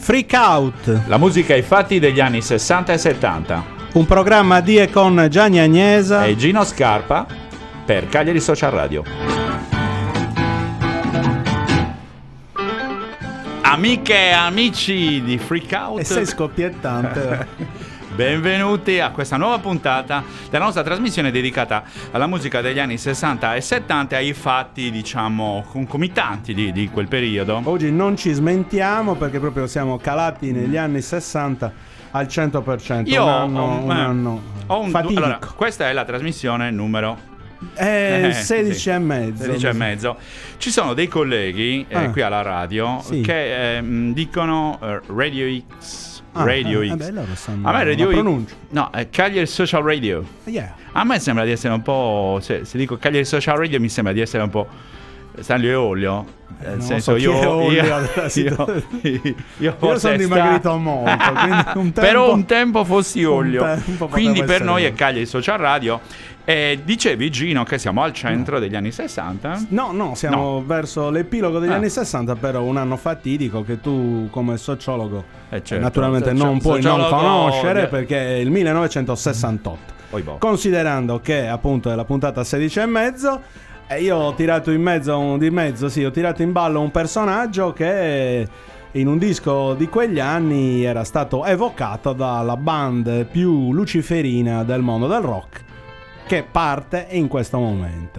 Freak Out, la musica e i fatti degli anni 60 e 70. un programma di e con Gianni Agnesa e Gino Scarpa per Cagliari Social Radio. Amiche e amici di Freak Out, e sei scoppiettante. Benvenuti a questa nuova puntata della nostra trasmissione dedicata alla musica degli anni 60 e 70 e ai fatti, diciamo, concomitanti di quel periodo. Oggi non ci smentiamo perché proprio siamo calati negli anni 60 al 100%. Io un anno fatidico. Allora, questa è la trasmissione numero 16 sì, e mezzo. 16 e mezzo. Ci sono dei colleghi qui alla radio che dicono Radio X. Radio X. Beh, loro sanno a me Radio pronuncia. No, Cagliari Social Radio. Yeah. A me sembra di essere un po'. Se dico Cagliari Social Radio mi sembra di essere un po'. Stanlio e Olio. Nel senso, so io sono dimagrito molto. Però un tempo fossi Olio. Quindi per noi è Cagliari Social Radio. E dicevi, Gino, che siamo al centro degli anni 60? No, siamo verso l'epilogo degli anni 60, però un anno fatidico che tu come sociologo certo, naturalmente non puoi non conoscere, perché è il 1968. Considerando che appunto è la puntata 16 e mezzo, io ho tirato in ho tirato in ballo un personaggio che in un disco di quegli anni era stato evocato dalla band più luciferina del mondo del rock, che parte in questo momento.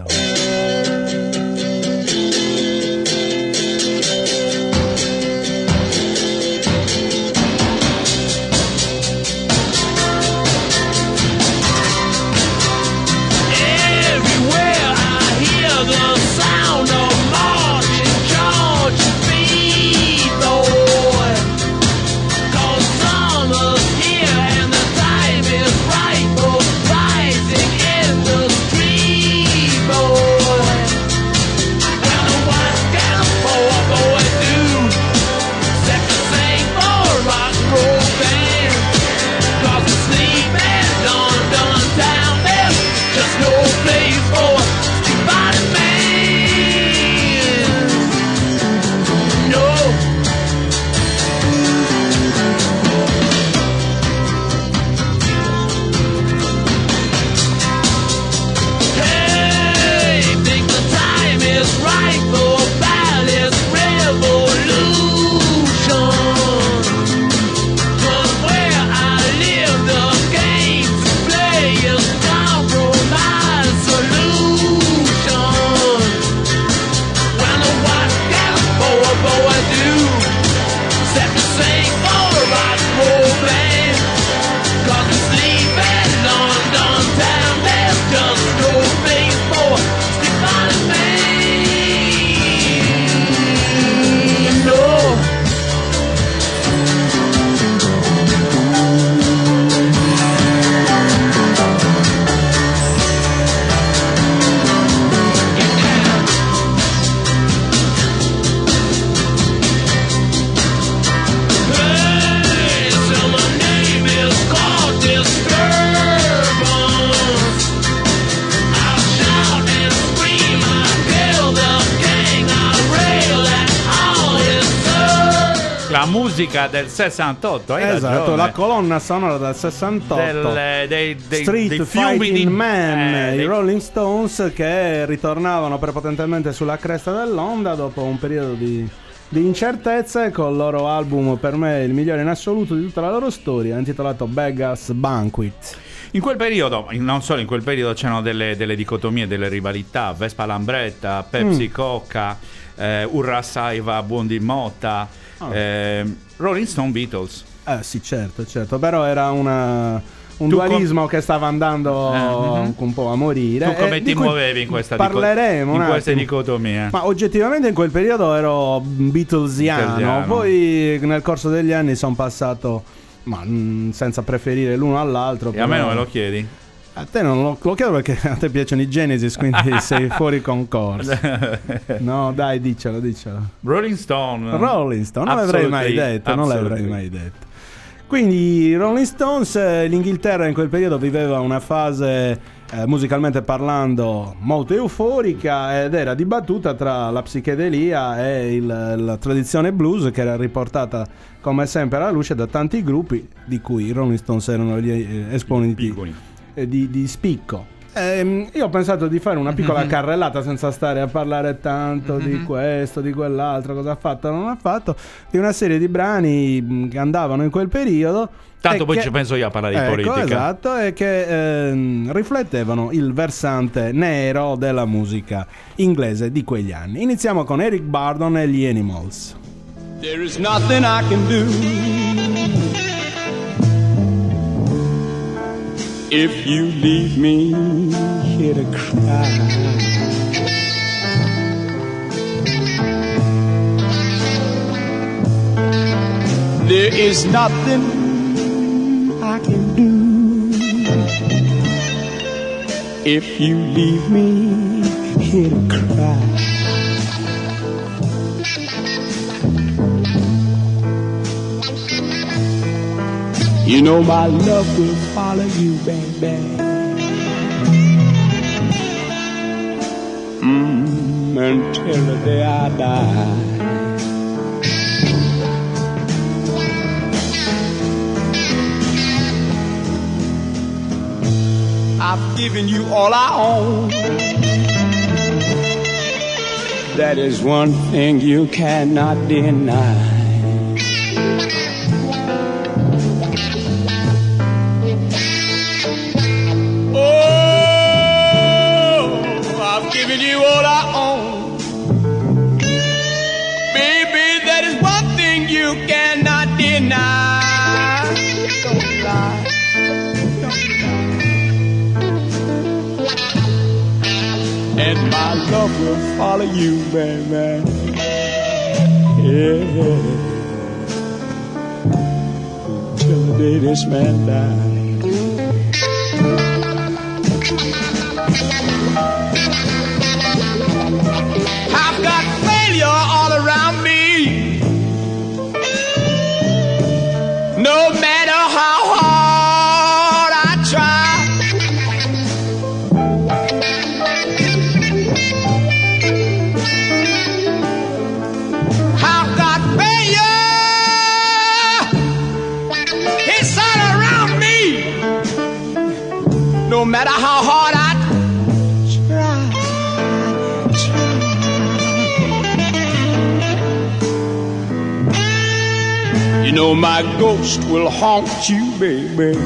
Musica del 68, esatto, la colonna sonora del 68 dei Street Fighting Man, i Rolling Stones, che ritornavano prepotentemente sulla cresta dell'onda dopo un periodo di incertezze, con il loro album, per me il migliore in assoluto di tutta la loro storia, intitolato Beggars Banquet. In quel periodo, non solo in quel periodo, c'erano delle dicotomie, delle rivalità: Vespa Lambretta, Pepsi Coca, Urra Saiva, Buondì Motta, Rolling Stone Beatles. Sì, certo, però era un dualismo che stava andando un po' a morire. Tu come ti muovevi in questa parleremo in queste dicotomie? Ma oggettivamente in quel periodo ero Beatlesiano. Poi nel corso degli anni sono passato, ma senza preferire l'uno all'altro. E a me non me lo chiedi? A te non lo chiedo perché a te piacciono i Genesis, quindi sei fuori concorso. No, dai, diccelo. Rolling Stone, non l'avrei mai detto. Quindi Rolling Stones, l'Inghilterra in quel periodo viveva una fase musicalmente parlando molto euforica, ed era dibattuta tra la psichedelia e la tradizione blues, che era riportata come sempre alla luce da tanti gruppi, di cui i Rolling Stones erano gli esponenti di spicco. Io ho pensato di fare una piccola carrellata, senza stare a parlare tanto di questo, di quell'altro, cosa ha fatto, non ha fatto, di una serie di brani che andavano in quel periodo. Tanto poi ci penso io a parlare di politica. Esatto, e che riflettevano il versante nero della musica inglese di quegli anni. Iniziamo con Eric Burdon e gli Animals. There is nothing I can do if you leave me here to cry. There is nothing I can do if you leave me here to cry. You know my love will follow you, baby, until the day I die. I've given you all I own. That is one thing you cannot deny. Giving you all I own, baby, that is one thing you cannot deny. Don't lie, and my love will follow you, baby, yeah, till the day this man dies. I've got failure all around me, no matter how hard I try. I've got failure, it's all around me, no matter how hard I try. You know my ghost will haunt you, baby,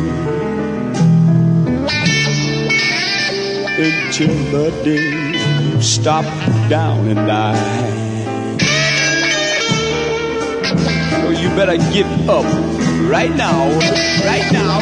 until the day you stop down and die. So you better get up right now, right now.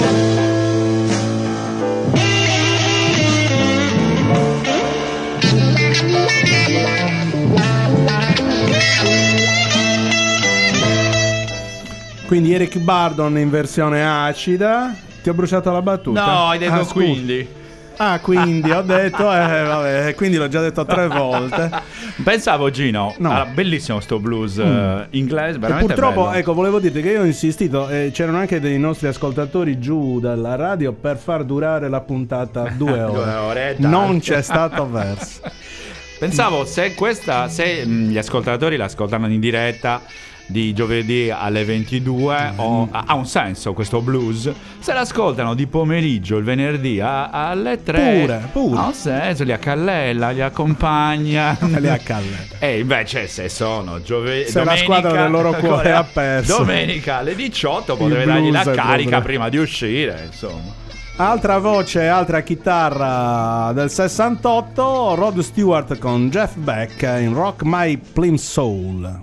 Quindi Eric Burdon in versione acida. Ti ho bruciato la battuta? No, hai detto quindi. Quindi ho detto, vabbè, quindi l'ho già detto 3 volte. Pensavo, Gino, no. Bellissimo sto blues inglese, veramente purtroppo, bello. ecco, volevo dirti che io ho insistito, c'erano anche dei nostri ascoltatori giù dalla radio per far durare la puntata 2 ore. 2 ore, non c'è stato verso. Pensavo, se gli ascoltatori l'ascoltano in diretta di giovedì alle 22 ha un senso questo blues. Se l'ascoltano di pomeriggio il venerdì alle 3 pure ha un senso, li accallella, li accompagna. Li accallella. E invece se sono giovedì, se la squadra del loro cuore ha perso, domenica alle 18 potrebbe dargli la carica prima di uscire, insomma. Altra voce, altra chitarra del 68, Rod Stewart con Jeff Beck in Rock My Plum Soul.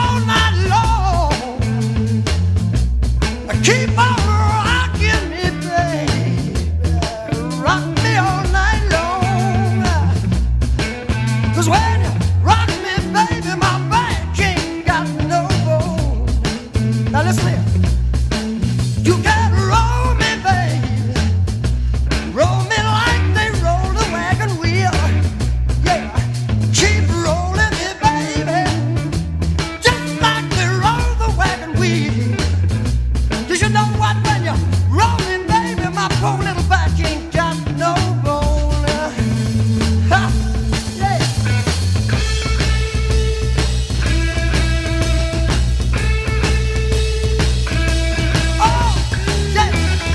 Keep on rocking me, ain't got no bone. Ha! Yeah. Oh, yeah.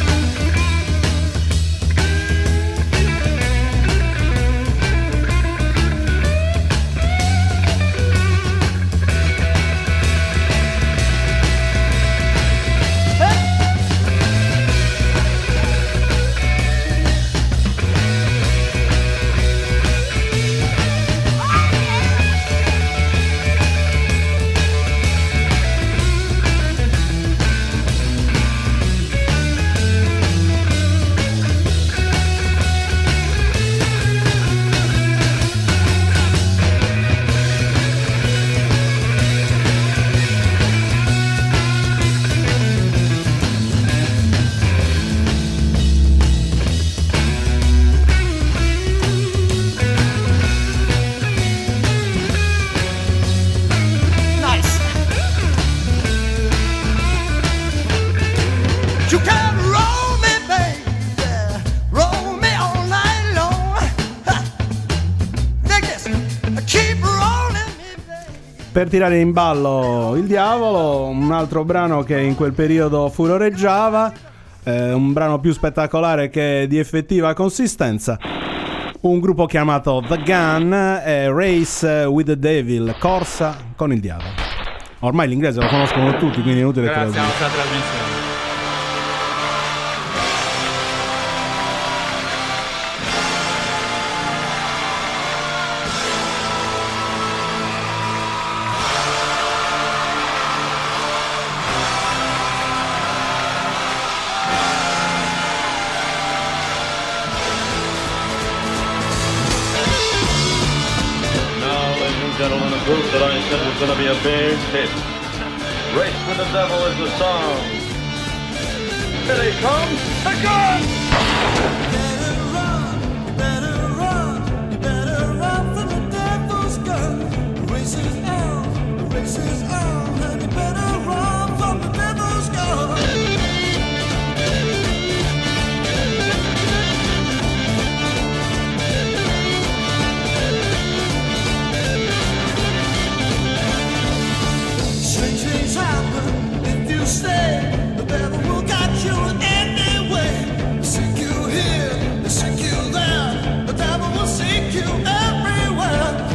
You can roll me, baby, roll me all night long. Like this, keep rolling me, baby. Per tirare in ballo il diavolo, un altro brano che in quel periodo furoreggiava, un brano più spettacolare che di effettiva consistenza. Un gruppo chiamato The Gun e Race with the Devil, corsa con il diavolo. Ormai l'inglese lo conoscono tutti, quindi è inutile che te lo Grazie dica. alla nostra trasmissione. Gentlemen, a group that I said was going to be a big hit. Race with the Devil is the song. Here they come, the gun! Better run from the devil's gun. Race is on, and you better run from the devil's gun. Strange things happen if you stay. The devil will got you anyway. Seek you here, seek you there. The devil will seek you everywhere.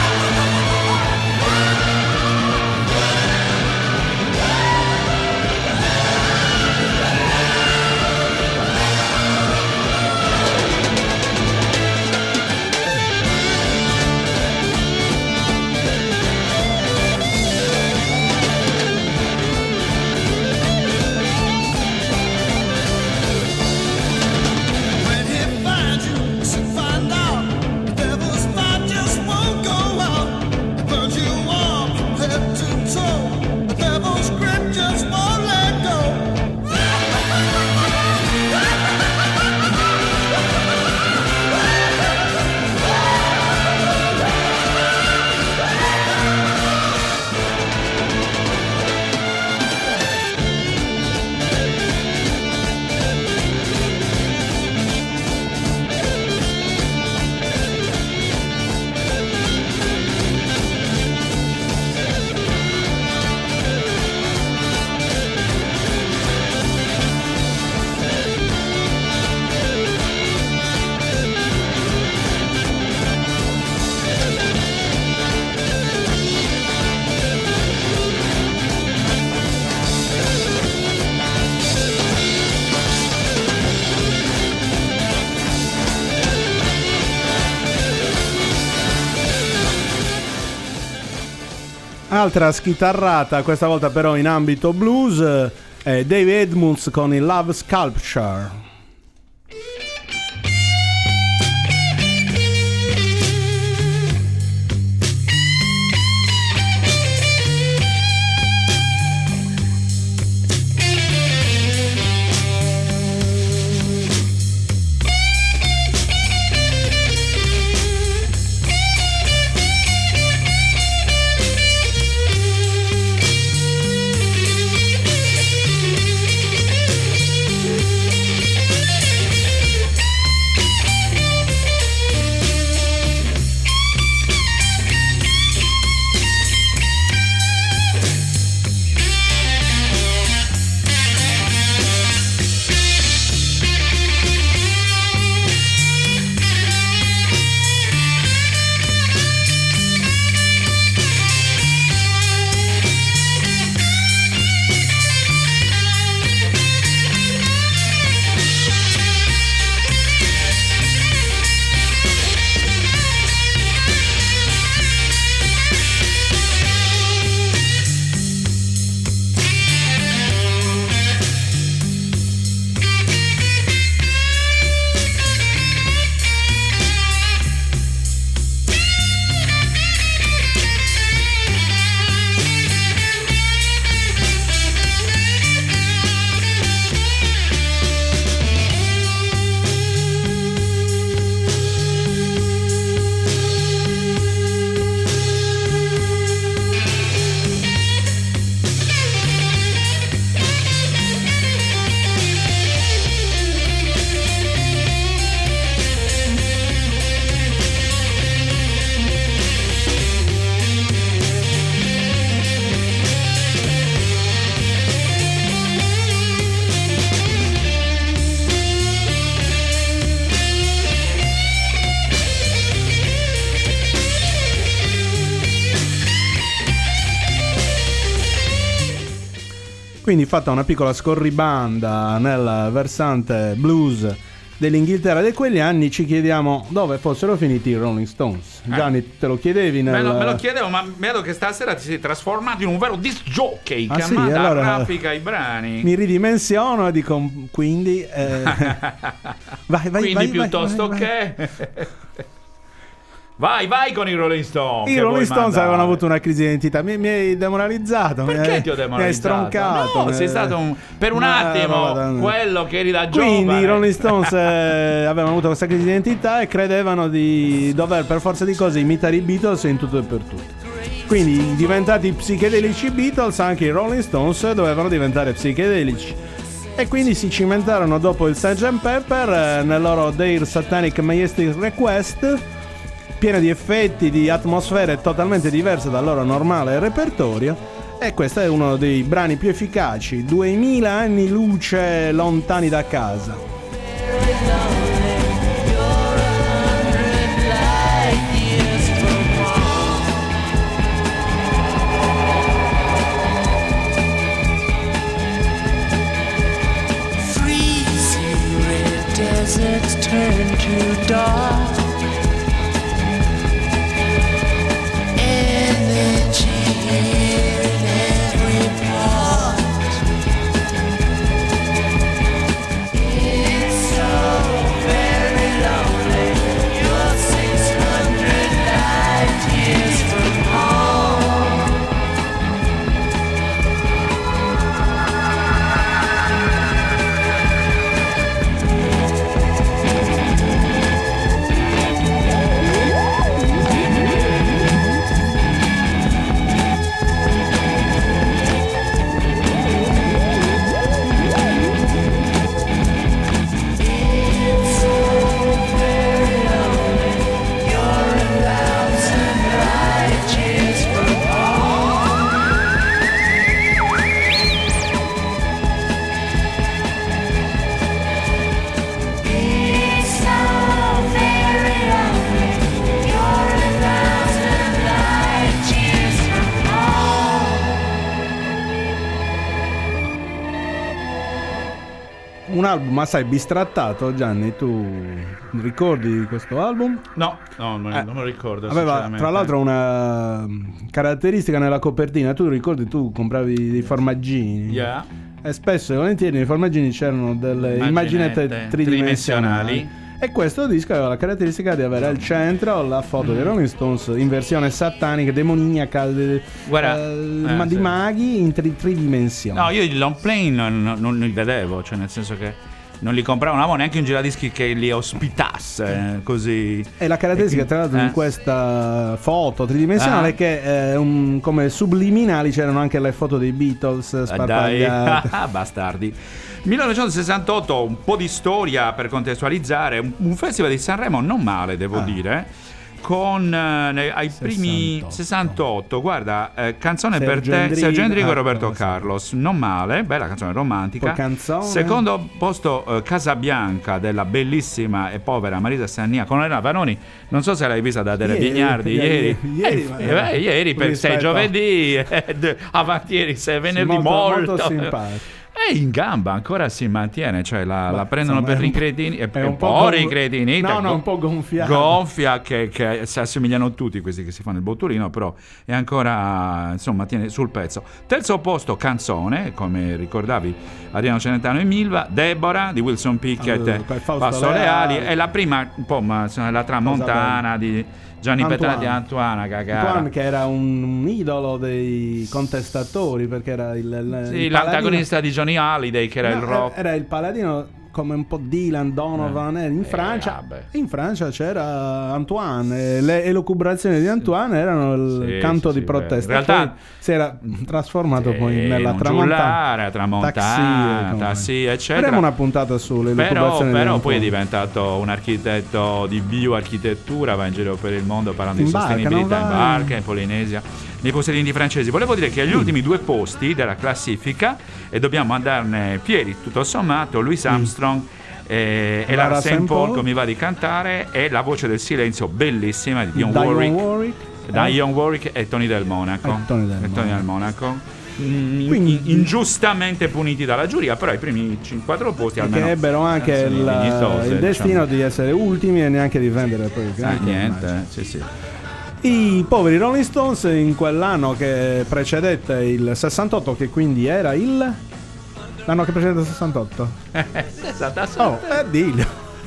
When he finds you, so find out. The devil's fight just won't go out. It burns you up from head to toe. The devil's grip just won't let go. Altra schitarrata, questa volta però in ambito blues, Dave Edmunds con il Love Sculpture. Quindi, fatta una piccola scorribanda nel versante blues dell'Inghilterra di quegli anni, ci chiediamo dove fossero finiti i Rolling Stones. Gianni, te lo chiedevi? Me lo chiedevo, ma vedo che stasera ti sei trasformato in un vero disc jockey che sì, manda allora, a raffica i brani. Mi ridimensiono e dico, quindi vai, quindi piuttosto vai. che vai con i Rolling Stones. I Rolling Stones avevano avuto una crisi di identità. Mi hai demoralizzato. Perché ti ho demoralizzato? Mi hai stroncato. No, sei stato per un attimo quello che eri da giovane. Quindi i Rolling Stones avevano avuto questa crisi di identità e credevano di dover per forza di cose imitare i Beatles in tutto e per tutto. Quindi, diventati psichedelici Beatles, anche i Rolling Stones dovevano diventare psichedelici. E quindi si cimentarono dopo il Sgt. Pepper nel loro Their Satanic Majestic Request, piena di effetti, di atmosfere totalmente diverse dal loro normale repertorio, e questo è uno dei brani più efficaci, 2000 anni luce lontani da casa. Freezing red deserts turn to dark. Un album assai bistrattato, Gianni, tu ricordi questo album? No, non me lo ricordo. Aveva tra l'altro una caratteristica nella copertina, tu ricordi, tu compravi dei formaggini. Yeah. E spesso e volentieri nei formaggini c'erano delle immaginette tridimensionali. E questo disco aveva la caratteristica di avere al centro la foto dei Rolling Stones in versione satanica, demoniaca, di maghi in tridimensioni. No, io i long play non li vedevo, cioè nel senso che non li compravo, non avevo neanche un giradischi che li ospitasse così. E la caratteristica tra l'altro in questa foto tridimensionale è che come subliminali c'erano anche le foto dei Beatles sparpagliate. Bastardi. 1968, un po' di storia per contestualizzare, un festival di Sanremo non male, devo dire, con ai primi 68, guarda, canzone per te, Sergio Endrigo e Roberto Carlos, non male, bella canzone romantica. Secondo posto Casabianca della bellissima e povera Marisa Sannia con Elena Vanoni, non so se l'hai vista da Dele Vignardi ieri per sei giovedì, avanti ieri sei venerdì, molto simpatico. E in gamba ancora si mantiene, cioè la prendono per i cretini, è un po' ricretinita, un po' gonfia che si assomigliano tutti questi che si fanno il botturino, però è ancora, insomma, tiene sul pezzo. Terzo posto canzone, come ricordavi Adriano Celentano e Milva, Deborah di Wilson Pickett, Fausto Leali, è la prima un po' la tramontana di Gianni Petrati e Antoine Gagara. Antoine, che era un idolo dei contestatori, perché era l'antagonista di Johnny Hallyday, che era il rock. Era il paladino come un po' Dylan, Donovan. In Francia c'era Antoine, e le elucubrazioni di Antoine erano il canto di protesta. In realtà si era trasformato poi nella tramontana, Taxi, eccetera. Faremo una puntata sulle elucubrazioni però poi è diventato un architetto di bioarchitettura, va in giro per il mondo parlando di sostenibilità in barca, in Polinesia, nei possedimenti francesi. Volevo dire che agli ultimi due posti della classifica, e dobbiamo andarne fieri tutto sommato, Louis Armstrong e la St. Paul, come va di cantare, e la voce del silenzio bellissima di Dionne Warwick e Tony Del Monaco. ingiustamente puniti dalla giuria, però i primi 4 posti almeno che ebbero anche il destino di essere ultimi e neanche di vendere poi il granché. Niente, sì. I poveri Rolling Stones in quell'anno che precedette il 68, che quindi era l'anno che precedette il 68. Diglio.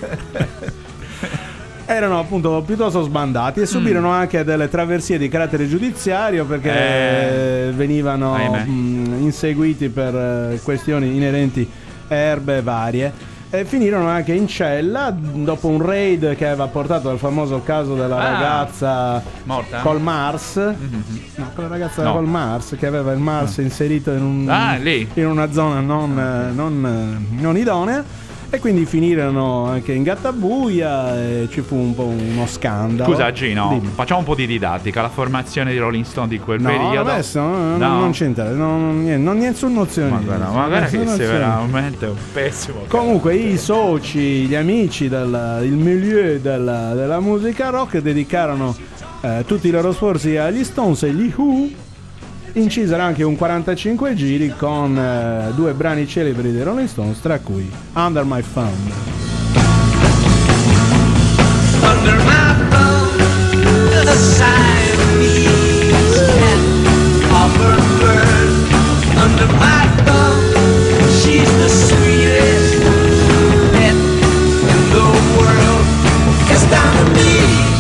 Erano appunto piuttosto sbandati e subirono anche delle traversie di carattere giudiziario perché venivano inseguiti per questioni inerenti a erbe varie. E finirono anche in cella dopo un raid che aveva portato al famoso caso della ragazza morta col Mars. No, quella ragazza col Mars che aveva il Mars inserito in una zona non idonea. E quindi finirono anche in gattabuia e ci fu un po' uno scandalo. Scusa Gino, facciamo un po' di didattica. La formazione di Rolling Stone di quel periodo. Adesso non c'è interesse, non nessuna nozione. Ma guarda che sei veramente un pessimo. Comunque i soci, gli amici il milieu della musica rock dedicarono tutti i loro sforzi agli Stones e gli Who. Incisero anche un 45 giri con 2 brani celebri dei Rolling Stones, tra cui Under My Thumb. Under my thumb, the Siamese cat, auburn bird. Under my thumb, she's the sweetest pet in the world. It's down to me.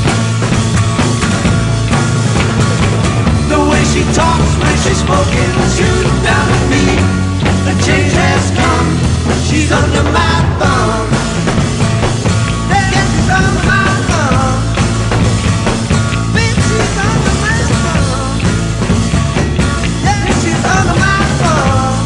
The way she talks when she's smoking, shooting down at me. The change has come. She's under my thumb. She's under my thumb. Baby, she's under my thumb. Yeah, she's under my thumb.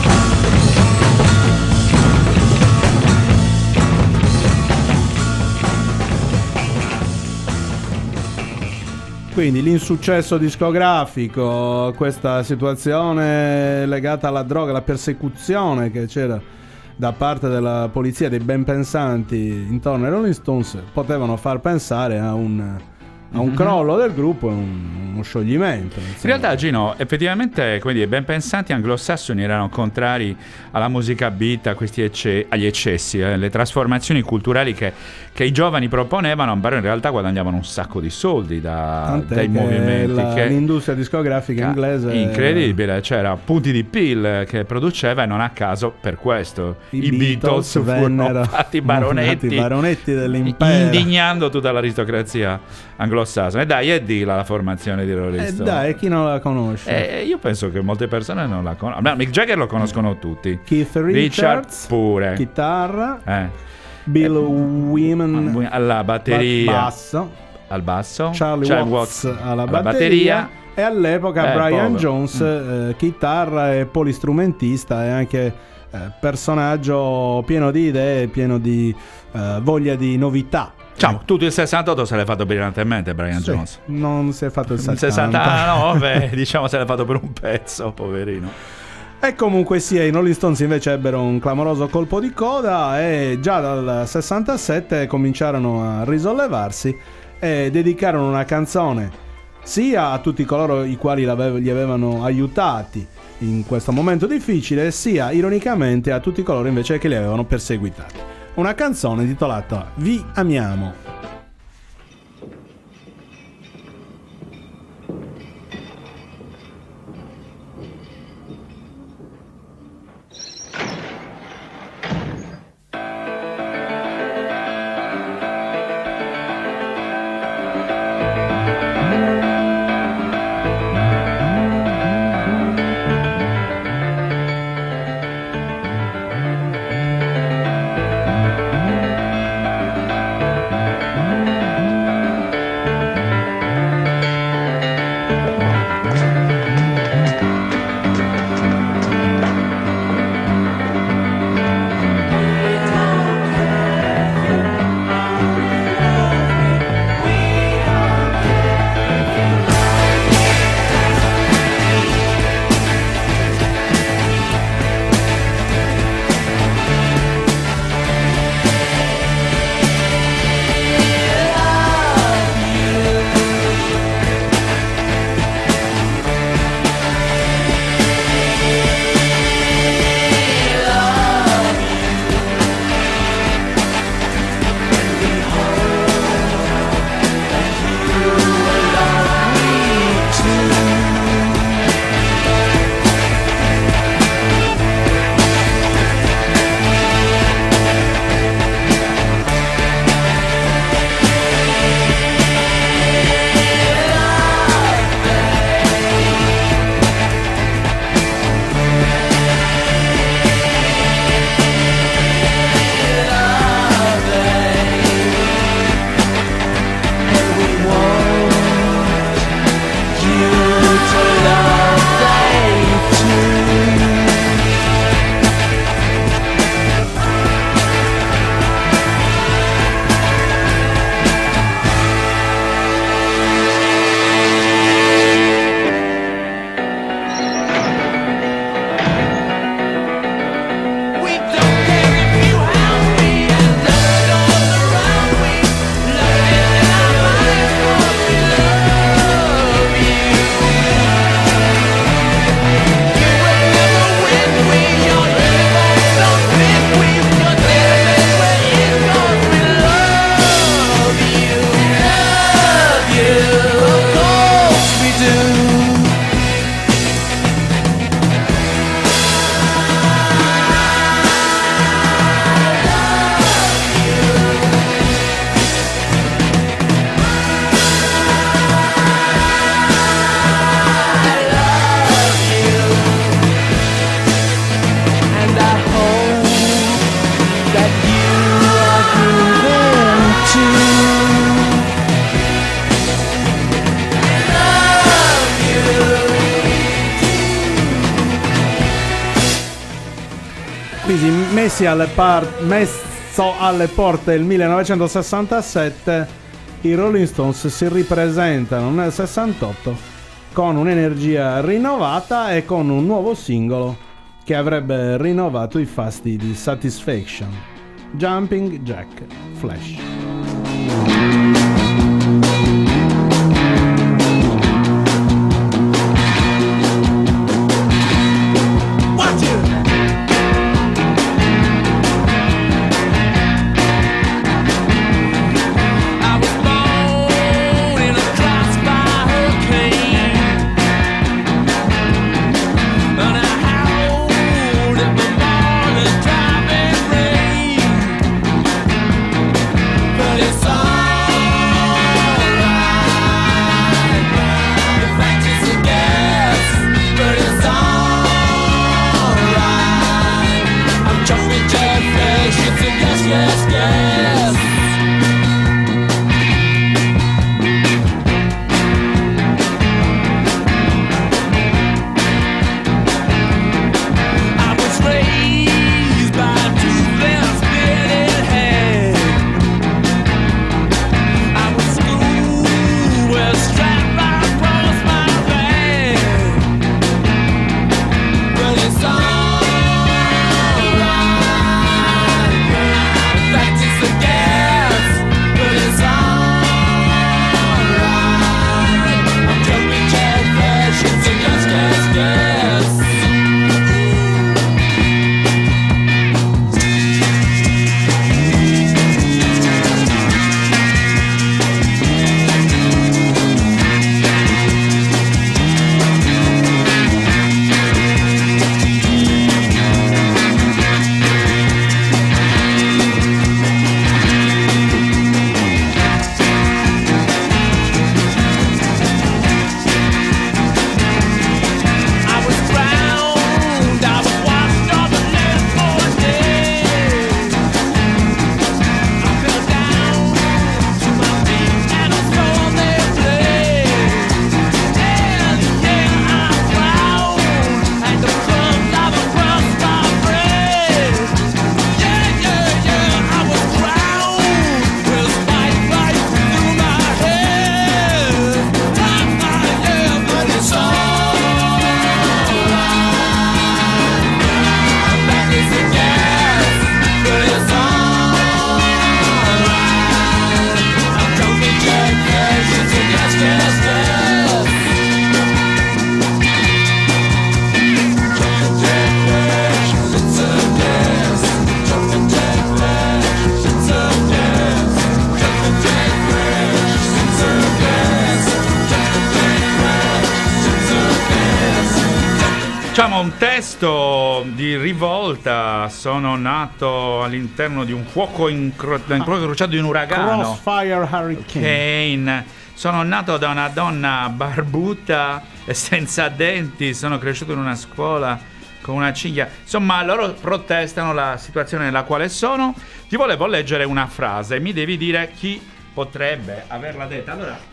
Quindi l'insuccesso discografico, questa situazione legata alla droga, la persecuzione che c'era da parte della polizia, dei ben pensanti intorno ai Rolling Stones, potevano far pensare a un crollo del gruppo e uno scioglimento. In realtà Gino, effettivamente quindi i ben pensanti anglosassoni erano contrari alla musica beat, a questi agli eccessi, le trasformazioni culturali che i giovani proponevano, però in realtà guadagnavano un sacco di soldi dai movimenti. L'industria discografica inglese incredibile, c'era punti di PIL che produceva, e non a caso per questo i Beatles furono fatti baronetti dell'impero, indignando tutta l'aristocrazia anglosassone. E dai, è di la formazione di Rolling Stone. Dai, chi non la conosce? Io penso che molte persone non la conoscono. Mick Jagger lo conoscono tutti. Keith Richards pure. Chitarra. Bill Wyman alla batteria, al basso. Charlie Watts alla batteria. E all'epoca Brian Jones, chitarra e polistrumentista, e anche personaggio pieno di idee, pieno di voglia di novità. Diciamo, tutto il 68 se l'è fatto brillantemente Brian Jones. Non si è fatto il 70. 69, diciamo se l'è fatto per un pezzo, poverino. E comunque sia, i Rolling Stones invece ebbero un clamoroso colpo di coda e già dal 67 cominciarono a risollevarsi e dedicarono una canzone sia a tutti coloro i quali li avevano aiutati in questo momento difficile, sia ironicamente a tutti coloro invece che li avevano perseguitati. Una canzone intitolata Vi amiamo. messo alle porte il 1967, i Rolling Stones si ripresentano nel 68 con un'energia rinnovata e con un nuovo singolo che avrebbe rinnovato i fasti di Satisfaction, Jumping Jack Flash. Diciamo un testo di rivolta. Sono nato all'interno di un fuoco incrociato di un uragano. Crossfire Hurricane. Sono nato da una donna barbuta e senza denti. Sono cresciuto in una scuola con una cinghia. Insomma, loro protestano la situazione nella quale sono. Ti volevo leggere una frase. Mi devi dire chi potrebbe averla detta. Allora,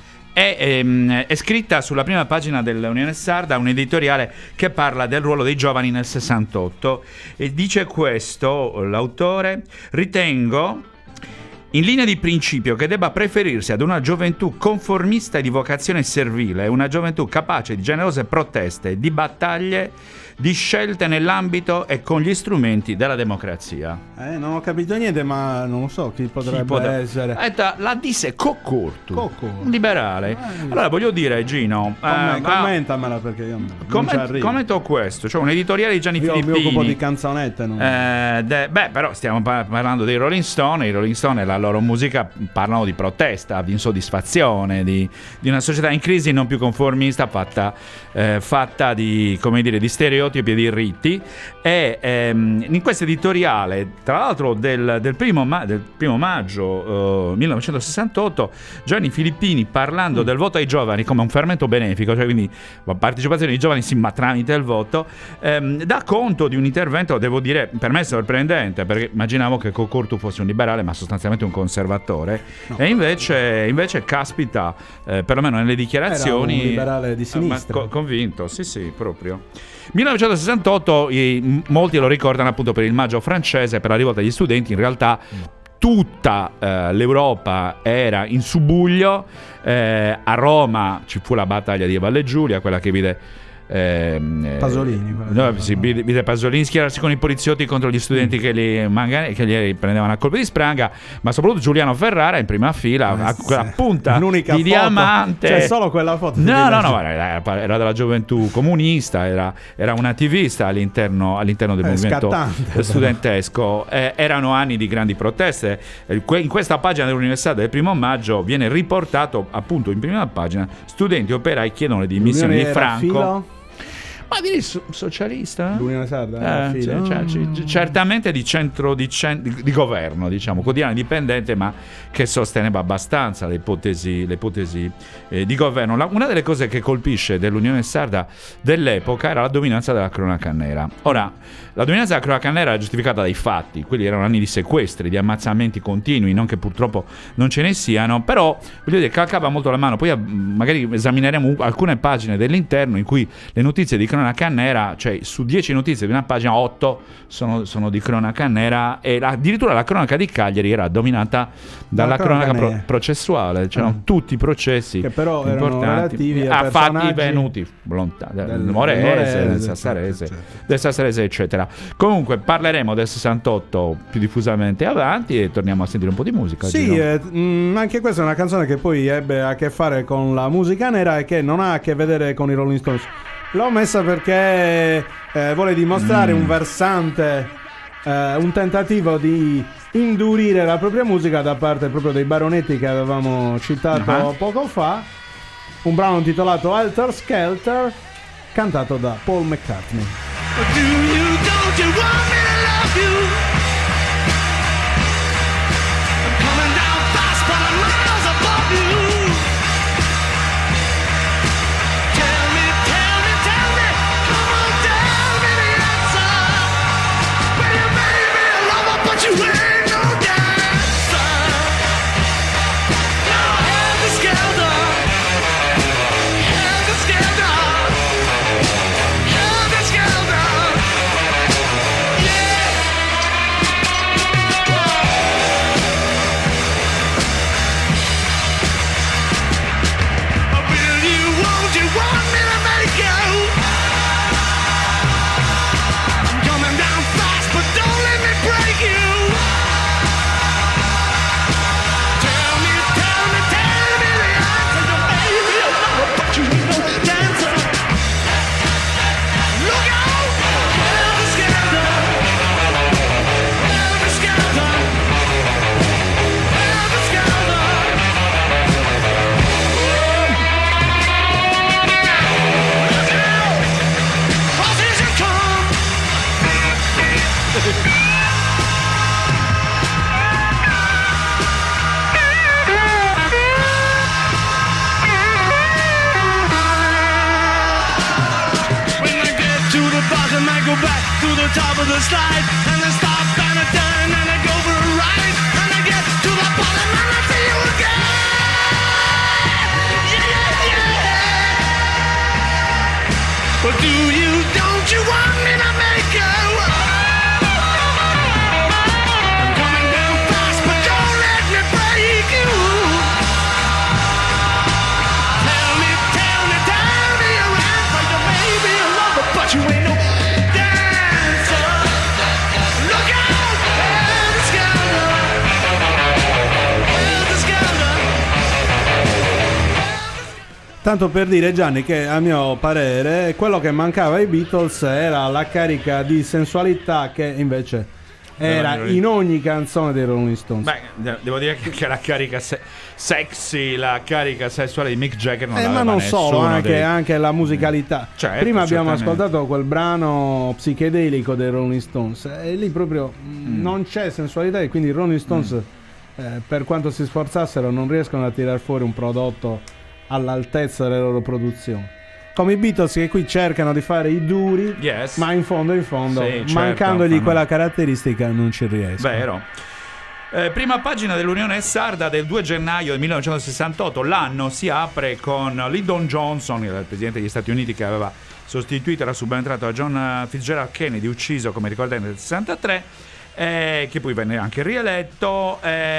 è scritta sulla prima pagina dell'Unione Sarda, un editoriale che parla del ruolo dei giovani nel 68 e dice questo l'autore: ritengo in linea di principio che debba preferirsi ad una gioventù conformista e di vocazione servile, una gioventù capace di generose proteste, di battaglie, di scelte nell'ambito e con gli strumenti della democrazia. Non ho capito niente, ma non so chi potrebbe essere. La disse Coccurtu, un liberale. Allora voglio dire, Gino, commentamela perché io non ci arrivo. Commento questo, cioè un editoriale di Gianni Filippini. Io mi occupo di canzonette. Però stiamo parlando dei Rolling Stone. I Rolling Stone e la loro musica parlano di protesta, di insoddisfazione, di una società in crisi non più conformista, fatta di, come dire, di stereotipi e di riti. E in questo editoriale, tra l'altro del primo maggio 1968, Gianni Filippini, parlando del voto ai giovani come un fermento benefico, cioè quindi la partecipazione dei giovani ma tramite il voto, dà conto di un intervento, devo dire, per me sorprendente, perché immaginavo che Coccurtu fosse un liberale ma sostanzialmente un conservatore. No. E invece caspita, perlomeno nelle dichiarazioni, era un liberale di sinistra, convinto, sì, proprio. 1968 molti lo ricordano appunto per il maggio francese, per la rivolta degli studenti. In realtà tutta l'Europa era in subbuglio. A Roma ci fu la battaglia di Valle Giulia, quella che vide Pasolini, vide Pasolini schierarsi con i poliziotti contro gli studenti che li prendevano a colpi di spranga, ma soprattutto Giuliano Ferrara in prima fila a quella punta l'unica di foto, diamante. cioè solo quella foto no, era della gioventù comunista, era un attivista all'interno del movimento studentesco. Erano anni di grandi proteste. In questa pagina dell'Università del 1° maggio viene riportato appunto in prima pagina: studenti operai chiedono le dimissioni di Franco. Ma direi socialista? L'Unione Sarda? Certamente di centro di governo, diciamo, quotidiano indipendente, ma che sosteneva abbastanza le ipotesi di governo. Una delle cose che colpisce dell'Unione Sarda dell'epoca era la dominanza della cronaca nera. Ora, la dominanza della cronaca nera era giustificata dai fatti, quelli erano anni di sequestri, di ammazzamenti continui, non che purtroppo non ce ne siano, però voglio dire, calcava molto la mano. Poi magari esamineremo alcune pagine dell'interno in cui le notizie di cronaca nera, cioè su 10 notizie di una pagina 8 sono di cronaca nera, e addirittura la cronaca di Cagliari era dominata dalla cronaca processuale. C'erano tutti i processi che però importanti erano relativi a fatti venuti del Morese, del Sassarese, eccetera. Comunque parleremo del 68 più diffusamente avanti e torniamo a sentire un po' di musica. Sì, anche questa è una canzone che poi ebbe a che fare con la musica nera e che non ha a che vedere con i Rolling Stones. L'ho messa perché vuole dimostrare un versante, un tentativo di indurire la propria musica da parte proprio dei Baronetti che avevamo citato poco fa. Un brano intitolato Helter Skelter, cantato da Paul McCartney. Do you, don't you want me to love you? I'm coming down fast, but I'm miles above you. Tell me, come on, tell me the answer. Well, you may be a lover, but you ain't no dancer. Now, helter skelter, helter skelter, helter skelter. Top of the slide, and I stop and I turn and I go for a ride, and I get to the bottom and I see you again. Yeah. But don't you want me to make you? I'm coming down fast, but don't let me break you. Tell me your answer. You may be a lover, but you ain't no. Tanto per dire, Gianni, che a mio parere quello che mancava ai Beatles era la carica di sensualità che invece era in ogni canzone dei Rolling Stones. Beh, devo dire che la carica sexy, la carica sessuale di Mick Jagger non aveva ma non solo, nessuno anche la musicalità. Certo, prima abbiamo ascoltato quel brano psichedelico dei Rolling Stones e lì proprio non c'è sensualità, e quindi i Rolling Stones per quanto si sforzassero non riescono a tirar fuori un prodotto all'altezza delle loro produzioni, come i Beatles che qui cercano di fare i duri, ma in fondo sì, mancandogli certo, quella caratteristica non ci riescono. Vero. Prima pagina dell'Unione Sarda del 2 gennaio del 1968. L'anno si apre con Lyndon Johnson, il presidente degli Stati Uniti, che aveva sostituito, era subentrato a John Fitzgerald Kennedy, ucciso come ricordate nel 63, che poi venne anche rieletto.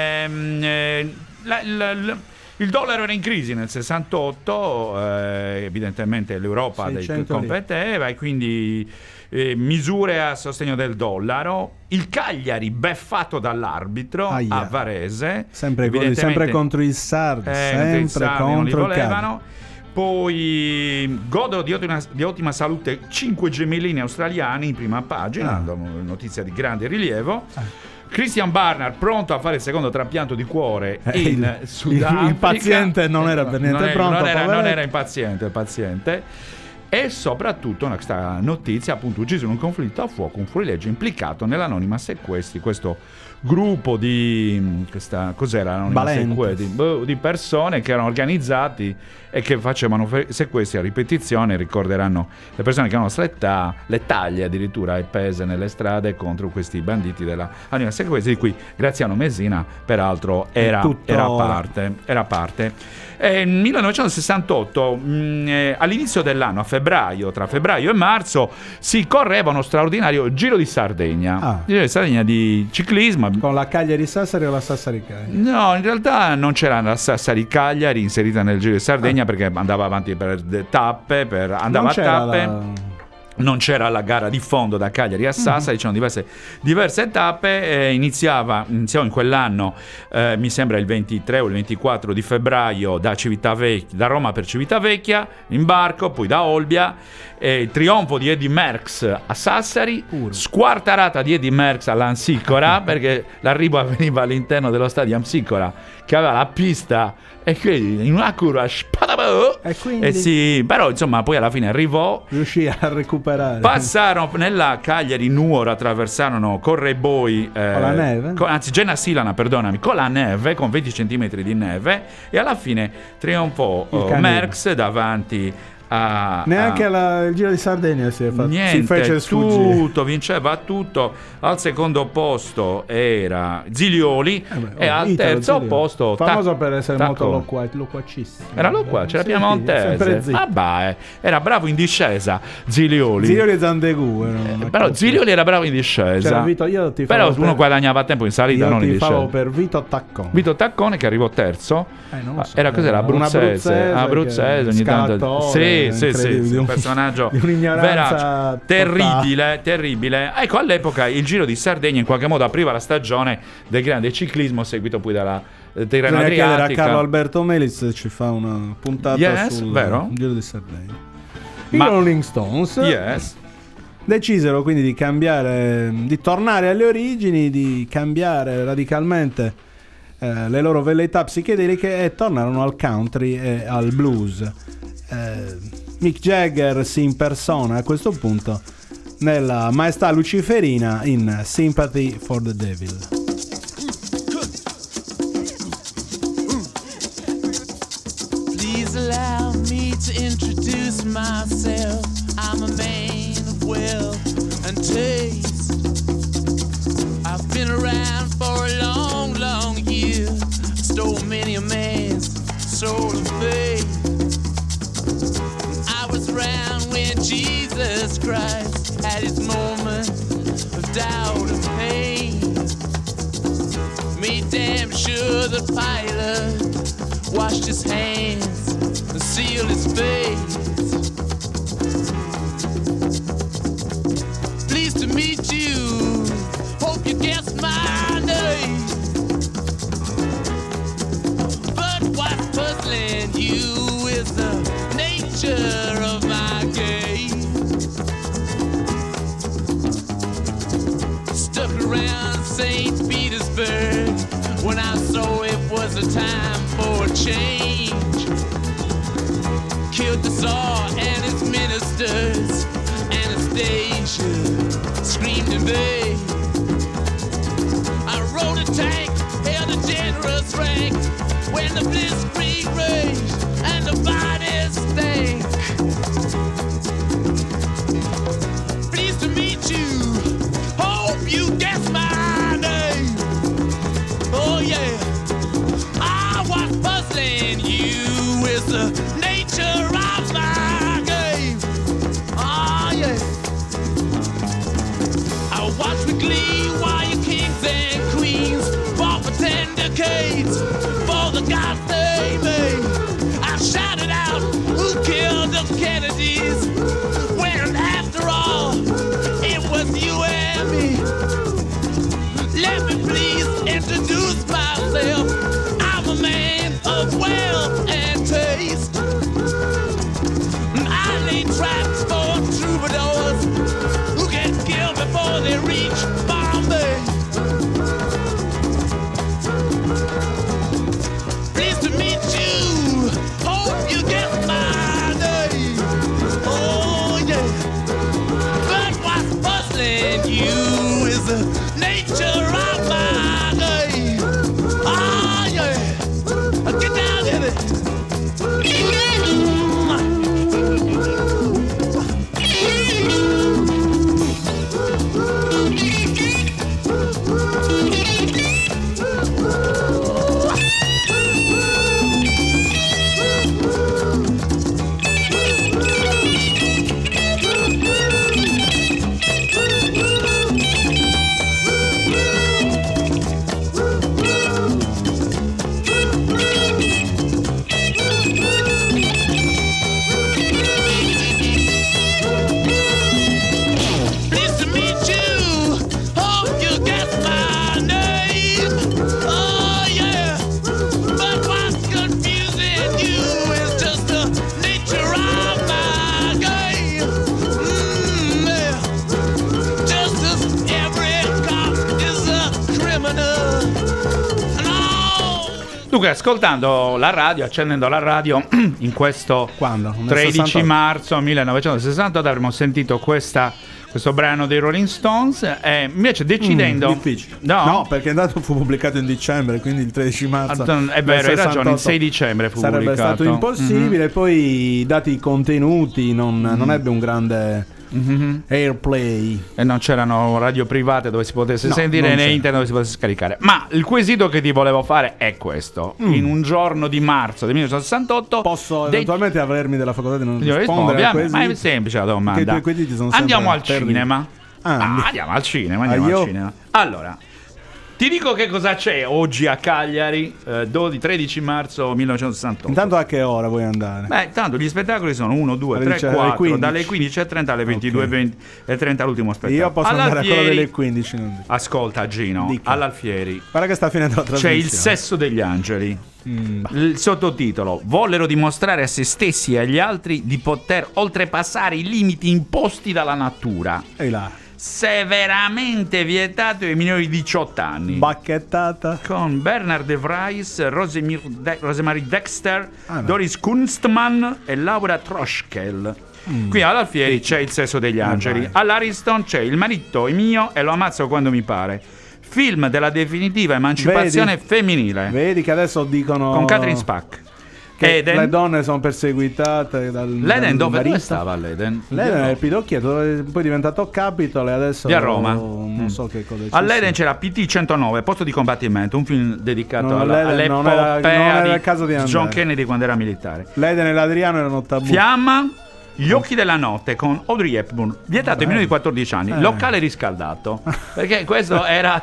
Il dollaro era in crisi nel 68, evidentemente l'Europa competeva, e quindi misure a sostegno del dollaro. Il Cagliari beffato dall'arbitro a Varese, sempre contro il Sardo, sempre contro il Cagliari. Poi godono di ottima salute 5 gemellini australiani in prima pagina, notizia di grande rilievo. Christian Barnard pronto a fare il secondo trapianto di cuore in Sudafrica. Il paziente non era per niente pronto. Non era impaziente il paziente. E soprattutto questa notizia, appunto, ucciso in un conflitto a fuoco un fuorilegge implicato nell'anonima sequestri, questo gruppo di cos'era l'anonima sequestri di persone che erano organizzati e che facevano sequestri a ripetizione. Ricorderanno le persone che hanno la nostra età le taglie addirittura appese nelle strade contro questi banditi dell'anonima sequestri, di cui Graziano Messina peraltro era parte. Nel 1968, all'inizio dell'anno, a febbraio, tra febbraio e marzo, si correva uno straordinario Giro di Sardegna. Giro di Sardegna di ciclismo. Con la Cagliari-Sassari o la Sassari-Cagliari? No, in realtà non c'era la Sassari-Cagliari inserita nel Giro di Sardegna, perché andava avanti per tappe, andava a tappe. Non c'era la gara di fondo da Cagliari a Sassari, c'erano diverse tappe. Iniziamo in quell'anno, mi sembra il 23 o il 24 di febbraio, da Roma per Civitavecchia in barco, poi da Olbia, il trionfo di Eddy Merckx a Sassari, squartarata di Eddy Merckx all'Ansicora, perché l'arrivo avveniva all'interno dello stadio Amsicora, che aveva la pista, e quindi in una curva però insomma poi alla fine arrivò, riuscì a recuperare, passarono nella Cagliari Nuoro, attraversarono Correboi con la neve, Gena Silana, perdonami, con la neve, con 20 centimetri di neve, e alla fine trionfò Merckx davanti neanche il Giro di Sardegna si fece tutto, vinceva tutto. Al secondo posto era Zilioli, e al terzo posto famoso per essere molto loquacissimo. Era loquace, c'era piemontese, era bravo in discesa Zilioli e Zandegù però Zilioli era bravo in discesa, però uno guadagnava tempo in salita, non in discesa. Io per Vito Taccone che arrivò terzo, era cos'era, abruzzese ogni tanto, sì, un personaggio di un'ignoranza terribile. Ecco, all'epoca il Giro di Sardegna in qualche modo apriva la stagione del grande ciclismo, seguito poi dalla Tirreno Adriatica. A Carlo Alberto Melis ci fa una puntata sul Giro di Sardegna. I Rolling Stones decisero quindi di cambiare, di tornare alle origini, di cambiare radicalmente le loro velleità psichedeliche, e tornarono al country e al blues. Mick Jagger si impersona a questo punto nella maestà luciferina in Sympathy for the Devil. Please allow me to introduce myself. I'm a man of wealth and taste. I've been around for a long, long year. Stole many a man's soul of faith. I was around when Jesus Christ had his moment of doubt and pain. Made damn sure the pilot washed his hands and sealed his face. Pleased to meet you, hope you guessed my name. But what's puzzling you is the nature of my game. Stuck around St. Petersburg when I saw it was a time for a change. Killed the Tsar and his ministers. Anastasia screamed in vain. I rode a tank, held a generous rank when the blitzkrieg raged and the bodies stank. Pleased to meet you, hope you guess my name. Oh yeah, what's puzzling you is the nature of my game. of wealth and taste. I lay traps for troubadours who get killed before they reach Bombay. Pleased to meet you. Hope you get my name. Oh yeah. But what's puzzling you is the nature of my game. Ah yeah. Get down in it. Pleased to meet you. Hope you get my name. Oh yeah. But what's confusing you is just the nature of my game. Yeah. Just as every cop is a criminal. And all Dunque, ascoltando la radio, accendendo la radio, in questo Quando? Nel 13 68? marzo 1968 avremmo sentito questo brano dei Rolling Stones e invece decidendo... Difficile. No, perché intanto fu pubblicato in dicembre, quindi il 13 marzo. È vero, hai ragione, il 6 dicembre fu sarebbe pubblicato. stato impossibile. Poi, dati i contenuti, non ebbe un grande airplay. E non c'erano radio private dove si potesse No, sentire, non né c'era. internet dove si potesse scaricare. Ma il quesito che ti volevo fare è questo. In un giorno di marzo del 1968 Posso eventualmente avvermi della facoltà di non Io rispondo, rispondere a ovviamente, ma è quesiti? semplice la domanda. Perché i tuoi quesiti sono sempre Andiamo al terribili. cinema. Andiamo al cinema, io? al cinema. Allora, ti dico che cosa c'è oggi a Cagliari, 13 marzo 1968. Intanto a che ora vuoi andare? Beh, tanto gli spettacoli sono 1, 2, Alle 3, 15. 4, dalle 15:30 alle 22:30 l'ultimo spettacolo. Io posso andare a quello All'Alfieri- delle 15. Non dico. Ascolta Gino, Dica. all'Alfieri Guarda che sta finendo la c'è trasmissione. il sesso degli angeli. Il sottotitolo: vollero dimostrare a se stessi e agli altri di poter oltrepassare i limiti imposti dalla natura. E là, Severamente vietato ai minori di 18 anni. bacchettata. Con Bernard de Vries, Rosemarie Dexter, Ah, no. Doris Kunstmann e Laura Troschkel. Qui all'Alfieri c'è il sesso degli angeli. vai. All'Ariston c'è Il marito è mio e lo ammazzo quando mi pare. Film della definitiva emancipazione femminile. Vedi che adesso dicono Con Catherine Spack. che Eden. le donne sono perseguitate L'Eden dal dove marito. stava l'Eden? L'Eden è il Pidocchietto, dove poi è diventato Capitol e adesso Di a Roma. non so che cosa c'è. All'Eden c'era PT 109, Posto di combattimento, un film dedicato No, l'Eden non era all'epopea il caso di di andare. John Kennedy quando era militare. L'Eden e l'Adriano erano tabù. Fiamma, Gli occhi della notte con Audrey Hepburn, vietato ai minori di 14 anni, locale riscaldato, perché questo era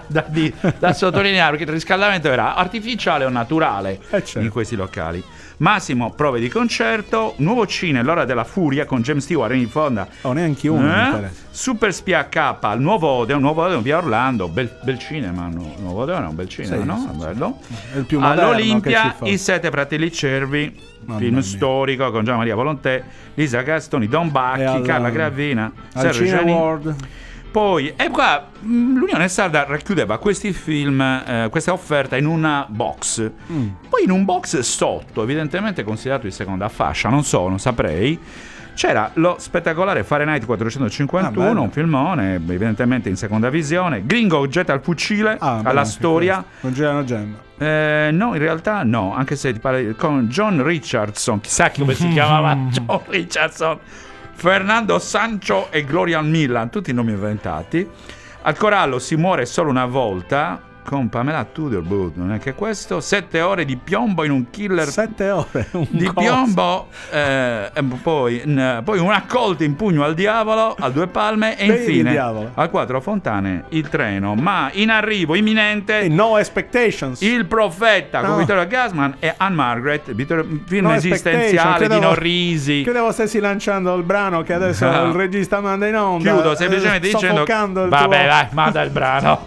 da sottolineare, perché il riscaldamento era artificiale o naturale Certo. in questi locali. Massimo, prove di concerto, nuovo cine, L'ora della furia con James Stewart in fonda. Oh, neanche uno mi interessa. Super Spia K, il nuovo Odeon via Orlando, bel cinema, nuovo Odeon è un bel cinema, Sì, no? sì, sì. Bello. È il più moderno All'Olimpia, che ci fa. I Sette Fratelli Cervi, Mamma film mia. storico con Gian Maria Volontè, Lisa Gastoni, Don E Bacchi, al- Carla Gravina, Al Sergio Cine Gianni. World. Poi, e qua l'Unione Sarda racchiudeva questi film, questa offerta in una box. Poi in un box sotto, evidentemente considerato di seconda fascia, non saprei, c'era lo spettacolare Fahrenheit 451, bello. un filmone, evidentemente in seconda visione. Gringo getta il fucile alla bello, storia. Con Giuliano Gemma. No, in realtà no, anche se ti pare con John Richardson, chissà come si chiamava John Richardson, Fernando Sancho e Gloria Millan, tutti nomi inventati. Al corallo si muore solo una volta con Pamela Tudor, non è che questo. 7 ore di piombo in un killer 7 ore. di piombo, poi un accolto in pugno al diavolo, a Due Palme e Vedi il infine diavolo. al Quattro Fontane il treno, ma in arrivo imminente E No Expectations. Il Profeta con No. Vittorio Gassman e Anne Margaret, film No esistenziale di Expectation, Norrisi. Credevo stessi lanciando il brano che adesso No. il regista manda in onda. Chiudo semplicemente dicendo soffocando il vabbè tuo... vai, manda il brano.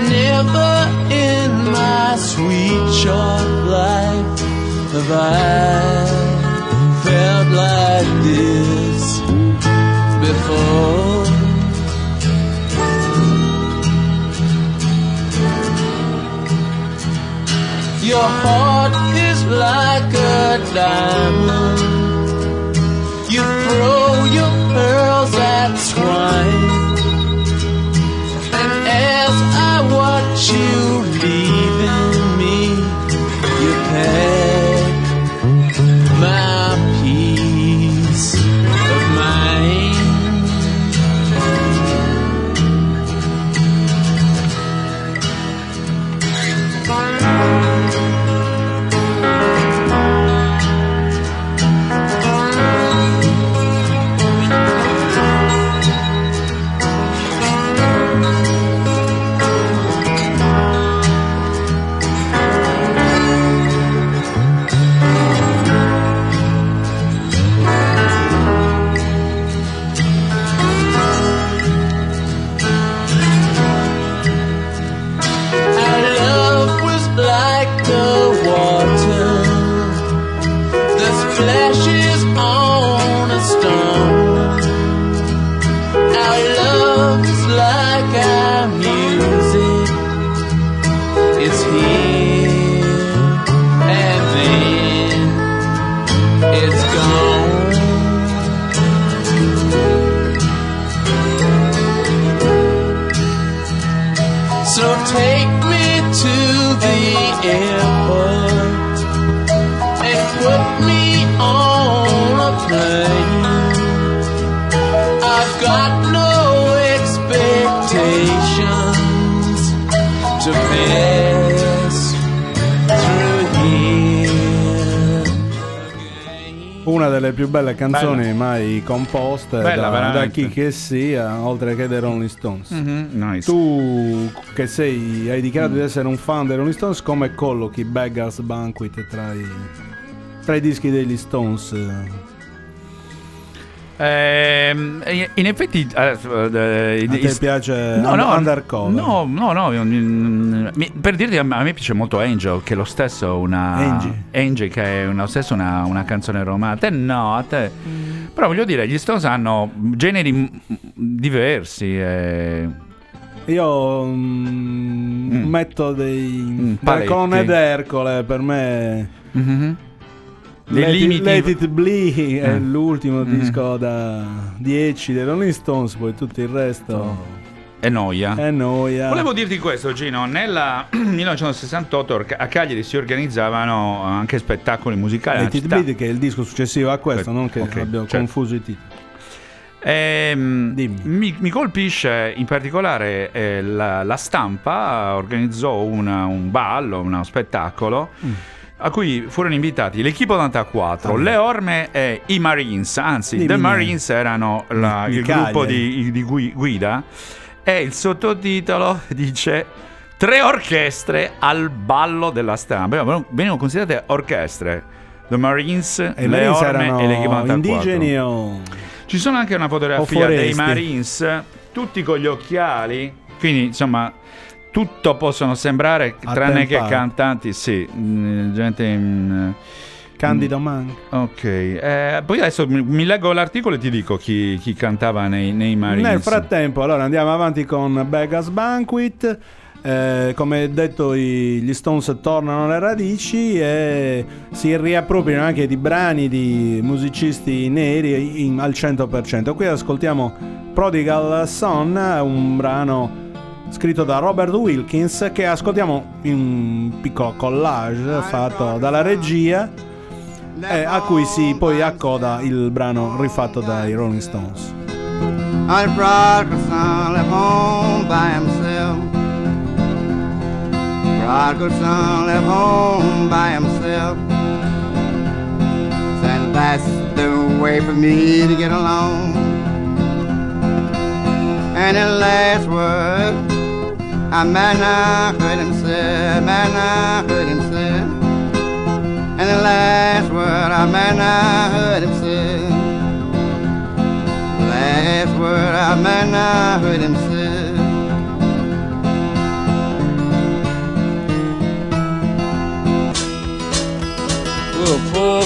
Never in my sweet short life have I felt like this before. Your heart is like a diamond. You throw your pearls at swine. And as I watch you leaving me, you pack my peace of mind. Una delle più belle canzoni mai composte da chi che sia, oltre che dei Rolling Stones. Nice. Tu che hai dichiarato di essere un fan dei Rolling Stones, come collochi Beggars Banquet tra i dischi degli Stones? In effetti a te piace Undercover? No, per dirti, a me piace molto Angel, che è lo stesso Angel, che è lo stesso una canzone romantica. No, a te però voglio dire, gli Stones hanno generi diversi. Io metto delle colonne d'Ercole per me. Let It Be è l'ultimo disco da 10 dei Rolling Stones, poi tutto il resto è noia. Volevo dirti questo, Gino. Nel 1968 a Cagliari si organizzavano anche spettacoli musicali. Let It Be, che è il disco successivo a questo, non che abbiamo confuso i titoli. Mi colpisce in particolare la Stampa organizzò un ballo, uno spettacolo a cui furono invitati l'Equipo 84, le Orme e i Marines. Anzi, The Marines erano il gruppo di guida, e il sottotitolo dice 3 orchestre al ballo della Stampa. Venivano considerate orchestre, The Marines, le Orme e l'Equipo 84. Indigeni o... Ci sono anche una fotografia dei Marines, tutti con gli occhiali, quindi insomma tutto possono sembrare, tranne che cantanti, sì, gente Candido Man. Ok, poi adesso mi leggo l'articolo e ti dico chi cantava nei Marines. Nel frattempo, allora andiamo avanti con Beggars Banquet. Come detto, gli Stones tornano alle radici e si riappropriano anche di brani di musicisti neri al 100%. Qui ascoltiamo Prodigal Son, un brano scritto da Robert Wilkins, che ascoltiamo in un piccolo collage fatto dalla regia, a cui si poi accoda il brano rifatto dai Rolling Stones. The prodigal son left home by himself. Prodigal son left home by himself. Said that's the way for me to get along. And the last word I might not heard him say, might not heard him say. And the last word I might not heard him say. Last word I might not heard him say.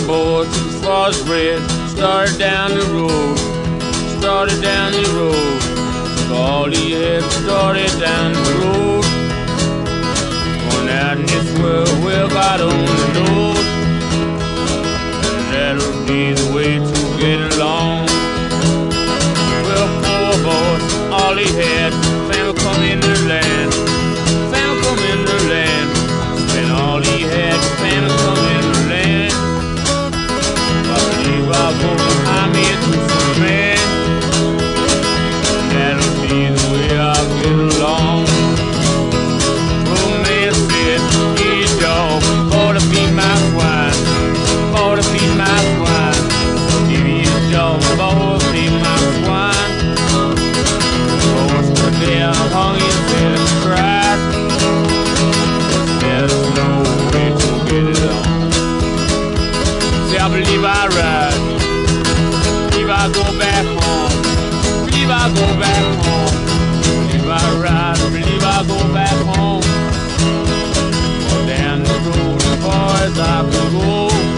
boys was red. Started down the road. Started down the road. All he had started down the road. Going out in this world, well, God only knows. That'll be the way to get along. Well, poor boy, all he had, family come in the land. Family come in the land. And all he had, family come in the land. I believe I'll go behind me to some man. That'll be the way I'll get along. Oh, man said, hey, dog, ought to be my swine. Ought to be my swine. Give me a dog, ought to be my swine. Horse put down, hung his head and cried. There's no way to get it on. See, I believe I ride. Believe I go back home. Believe I go back home. Believe I ride. Believe I go back home. Or down the road as far as I can go.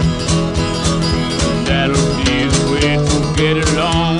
That'll be the way to get along.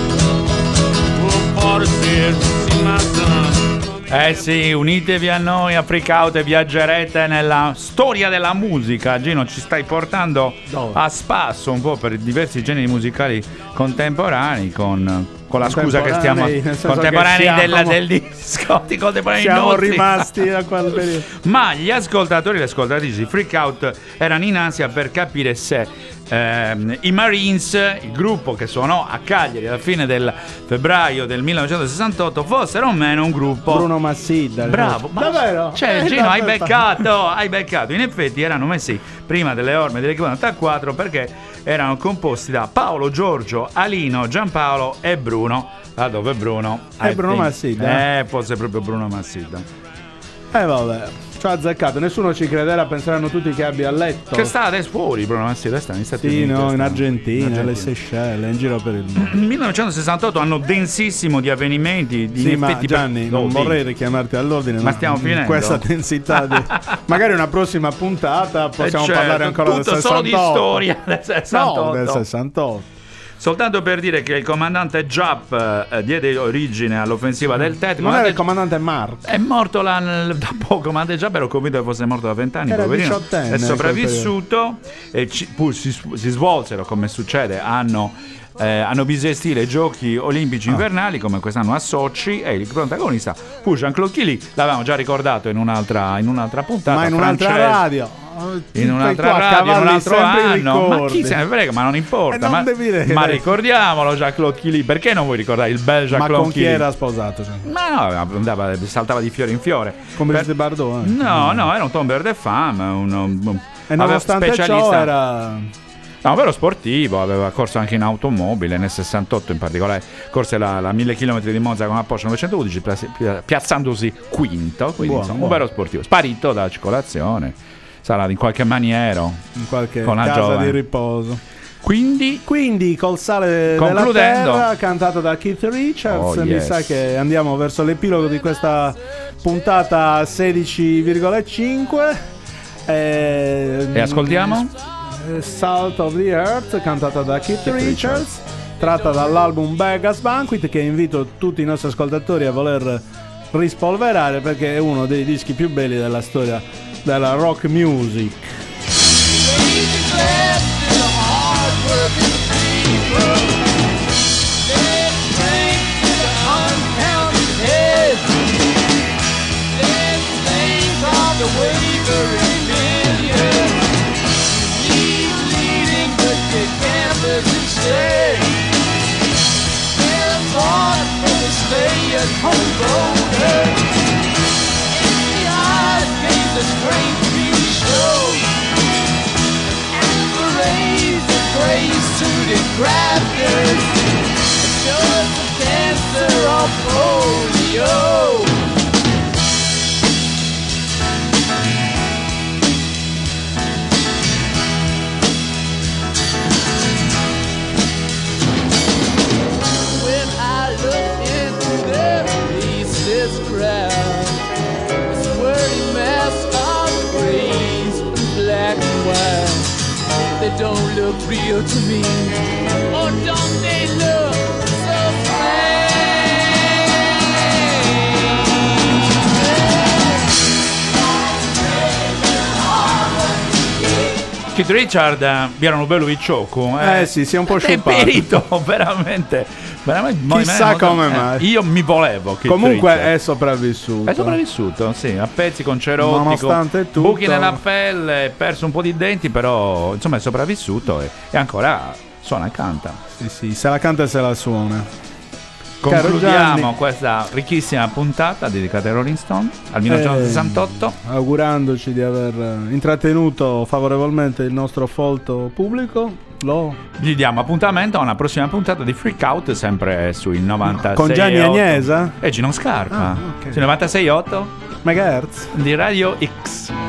Oh, Father said, see my son. Eh sì, unitevi a noi a Freak Out e viaggerete nella storia della musica. Gino, ci stai portando a spasso un po' per diversi generi musicali contemporanei con la scusa che stiamo contemporanei del disco, contemporanei siamo nostri. rimasti a quel periodo. Ma gli ascoltatori e le ascoltatrici di Freak Out erano in ansia per capire se i Marines, il gruppo che suonò a Cagliari alla fine del febbraio del 1968, fossero o meno un gruppo. Bruno Massidda. Bravo, davvero? Cioè, Gino, hai beccato. In effetti erano messi prima delle orme dell'Equipe 94 perché erano composti da Paolo, Giorgio, Alino, Giampaolo e Bruno. Dove Bruno? Bruno Massidda. Forse proprio Bruno Massidda. Vabbè. Ci ha azzeccato, nessuno ci crederà, penseranno tutti che abbia letto. Che sta adesso fuori, Bruno Massidda, sta negli Stati Uniti. No, in Argentina, alle Seychelles, in giro per il mondo. Il 1968 anno densissimo di avvenimenti, di sì, ma Gianni, non vorrei richiamarti all'ordine, ma stiamo finendo. Questa densità magari una prossima puntata possiamo parlare ancora del 68. Solo di storia del 68. No, del 68. Soltanto per dire che il comandante Giap diede origine all'offensiva del Tet. Non era il comandante Mark? È morto da poco. Il comandante Giap, ero convinto che fosse morto da 20 anni. Era poverino. 18enne. È sopravvissuto e si svolsero, come succede, hanno bisestito i giochi olimpici invernali come quest'anno a Sochi, e il protagonista fu Jean-Claude Killy. L'avevamo già ricordato in un'altra puntata, ma in un'altra radio. In un'altra radio, in un altro anno. Ma chi se ne frega, ma non importa. Ma ricordiamolo, Jean-Claude Killy. Perché non vuoi ricordare il bel Jean-Claude Killy? Ma con chi era sposato? Cioè? Ma no, saltava di fiore in fiore. Come Brigitte Bardot? No, era un tombeur de femme. E nonostante ciò era... un vero sportivo, aveva corso anche in automobile, nel 68 in particolare corse la 1000 km di Monza con una Porsche 911, piazzandosi quinto, quindi insomma, un vero sportivo, sparito dalla circolazione, sarà in qualche maniera, in qualche con casa di riposo. Quindi col sale della terra, cantato da Keith Richards, mi sa che andiamo verso l'epilogo di questa puntata 16,5 e ascoltiamo Salt of the Earth, cantata da Keith Richards, tratta dall'album Beggars Banquet, che invito tutti i nostri ascoltatori a voler rispolverare perché è uno dei dischi più belli della storia della rock music. Grafters, just a cancer of polio. When I look into their faces crowd, a squirty mass of grays and black and white. They don't look real to me. Or don't they look so Keith Richard, Bierano bello Viccioco. Sì, si è un po' è sciupato. perito, veramente. Chissà come mai. Io mi volevo. Keith Comunque Richard. è sopravvissuto. È sopravvissuto, sì, a pezzi con cerotti, Nonostante tutto. buchi nella pelle, perso un po' di denti, però insomma è sopravvissuto e ancora suona e canta. Sì, se la canta e se la suona. Caro Concludiamo Gianni, questa ricchissima puntata dedicata ai Rolling Stone al 1968. augurandoci di aver intrattenuto favorevolmente il nostro folto pubblico. Gli diamo appuntamento a una prossima puntata di Freak Out, sempre sui 96 con Gianni Agnesa e Gino Scarpa, ok. sui 96.8 megahertz di Radio X.